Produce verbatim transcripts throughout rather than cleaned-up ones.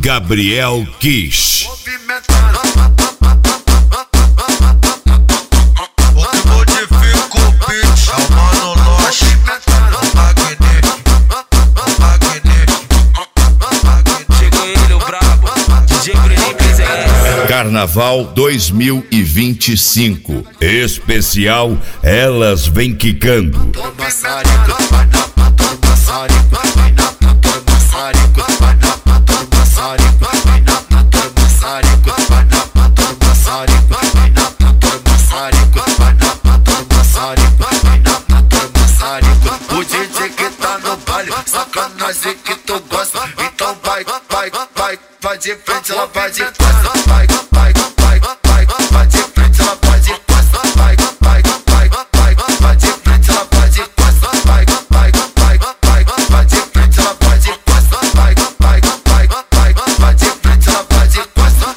Gabriel Kiss. Carnaval dois mil e vinte e cinco, especial Elas Vem Quicando. O D J que tá no baile, sacanagem que tu gosta. Então vai, vai, vai, vai de frente, ela vai de costa. Vai, vai, vai, vai, vai de frente, ela vai de costa. Vai, vai, vai, vai, vai de frente, ela vai de costa. Vai, vai, vai, vai, vai de frente, ela vai de costa. Vai, vai, vai, vai, vai de frente, ela vai de costa.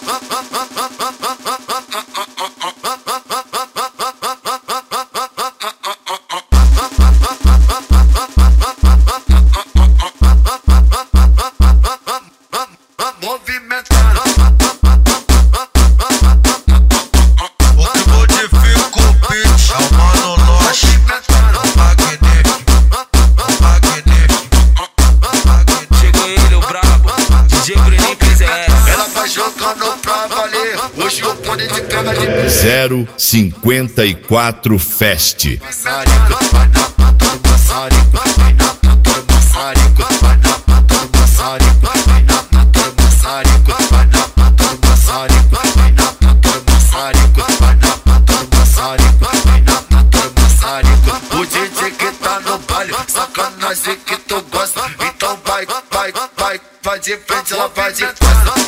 zero cinquenta e quatro Fest. O D J que tá no baile, sacanagem que tu gosta. Então vai, vai, vai, vai de frente, ela vai de costa.